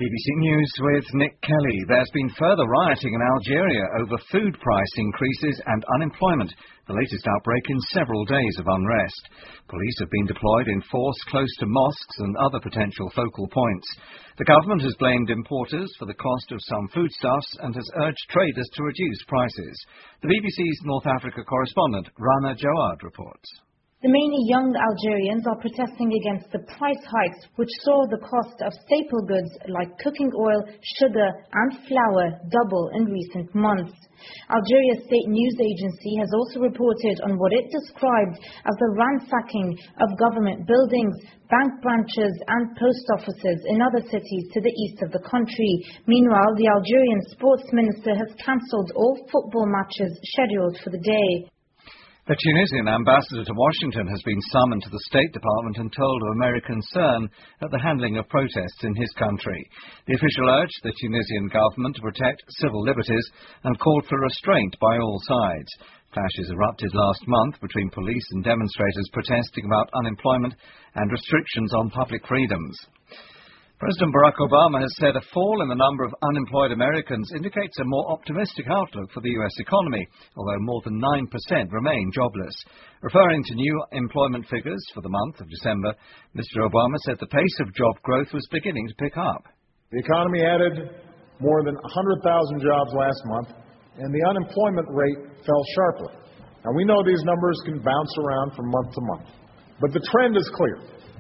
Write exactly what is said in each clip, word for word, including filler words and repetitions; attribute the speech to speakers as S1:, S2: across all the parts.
S1: B B C News with Nick Kelly. There's been further rioting in Algeria over food price increases and unemployment, the latest outbreak in several days of unrest. Police have been deployed in force close to mosques and other potential focal points. The government has blamed importers for the cost of some foodstuffs and has urged traders to reduce prices. The B B C's North Africa correspondent, Rana Jawad, reports.
S2: The mainly young Algerians are protesting against the price hikes, which saw the cost of staple goods like cooking oil, sugar and flour double in recent months. Algeria's state news agency has also reported on what it described as the ransacking of government buildings, bank branches and post offices in other cities to the east of the country. Meanwhile, the Algerian sports minister has cancelled all football matches scheduled for the day.
S1: The Tunisian ambassador to Washington has been summoned to the State Department and told of American concern at the handling of protests in his country. The official urged the Tunisian government to protect civil liberties and called for restraint by all sides. Clashes erupted last month between police and demonstrators protesting about unemployment and restrictions on public freedoms. President Barack Obama has said a fall in the number of unemployed Americans indicates a more optimistic outlook for the U S economy, although more than nine percent remain jobless. Referring to new employment figures for the month of December, Mister Obama said the pace of job growth was beginning to pick up.
S3: The economy added more than one hundred thousand jobs last month, and the unemployment rate fell sharply. Now, we know these numbers can bounce around from month to month, but the trend is clear.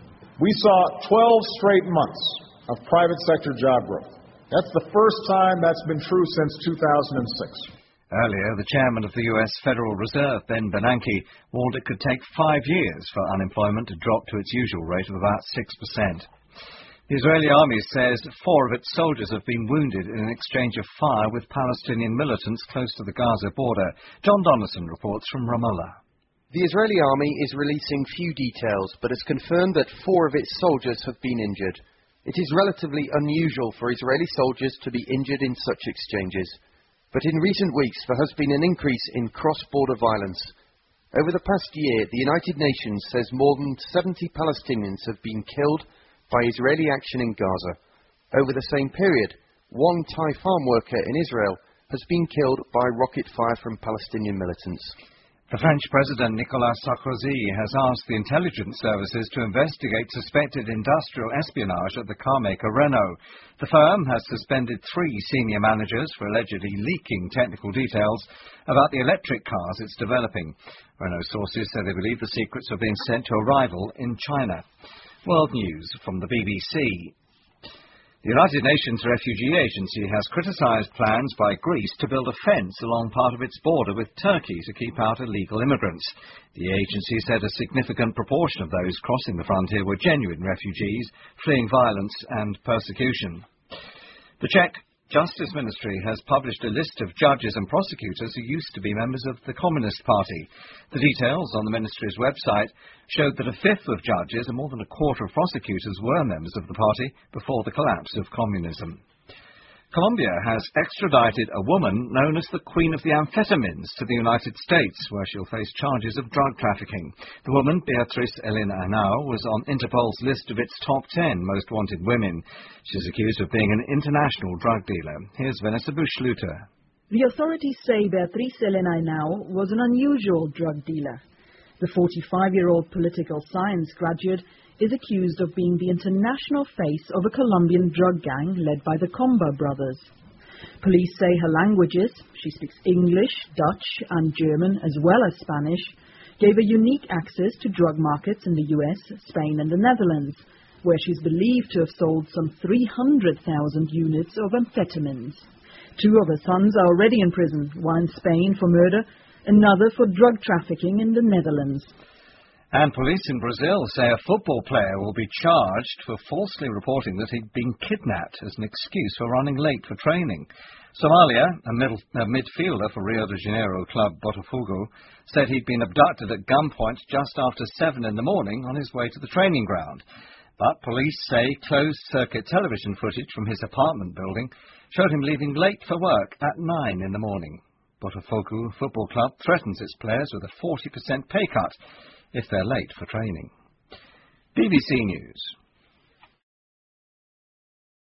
S3: We saw twelve straight months of private sector job growth. That's the first time that's been true since two thousand six.
S1: Earlier, the chairman of the U S Federal Reserve, Ben Bernanke, warned it could take five years for unemployment to drop to its usual rate of about six percent. The Israeli army says four of its soldiers have been wounded in an exchange of fire with Palestinian militants close to the Gaza border. John Donaldson reports from Ramallah.
S4: The Israeli army is releasing few details, but has confirmed that four of its soldiers have been injured. It is relatively unusual for Israeli soldiers to be injured in such exchanges, but in recent weeks there has been an increase in cross-border violence. Over the past year, the United Nations says more than seventy Palestinians have been killed by Israeli action in Gaza. Over the same period, one Thai farm worker in Israel has been killed by rocket fire from Palestinian militants.
S1: The French President Nicolas Sarkozy has asked the intelligence services to investigate suspected industrial espionage at the carmaker Renault. The firm has suspended three senior managers for allegedly leaking technical details about the electric cars it's developing. Renault sources say they believe the secrets are being sent to a rival in China. World News from the B B C. The United Nations Refugee Agency has criticised plans by Greece to build a fence along part of its border with Turkey to keep out illegal immigrants. The agency said a significant proportion of those crossing the frontier were genuine refugees, fleeing violence and persecution. The Czech Justice Ministry has published a list of judges and prosecutors who used to be members of the Communist Party. The details on the ministry's website showed that a fifth of judges and more than a quarter of prosecutors were members of the party before the collapse of communism. Colombia has extradited a woman known as the Queen of the Amphetamines to the United States, where she'll face charges of drug trafficking. The woman, Beatriz Elena Henao, was on Interpol's list of its top ten most wanted women. She's accused of being an international drug dealer. Here's Vanessa Bush-Luter.
S5: The authorities say Beatriz Elena Henao was an unusual drug dealer. The forty-five-year-old political science graduate is accused of being the international face of a Colombian drug gang led by the Comba brothers. Police say her languages, she speaks English, Dutch and German as well as Spanish, gave her unique access to drug markets in the U S, Spain and the Netherlands, where she's believed to have sold some three hundred thousand units of amphetamines. Two of her sons are already in prison, one in Spain for murder, another for drug trafficking in the Netherlands.
S1: And police in Brazil say a football player will be charged for falsely reporting that he'd been kidnapped as an excuse for running late for training. Somalia, a, middle, a midfielder for Rio de Janeiro club Botafogo, said he'd been abducted at gunpoint just after seven in the morning on his way to the training ground. But police say closed-circuit television footage from his apartment building showed him leaving late for work at nine in the morning. Botafogo Football Club threatens its players with a forty percent pay cut if they're late for training. B B C News.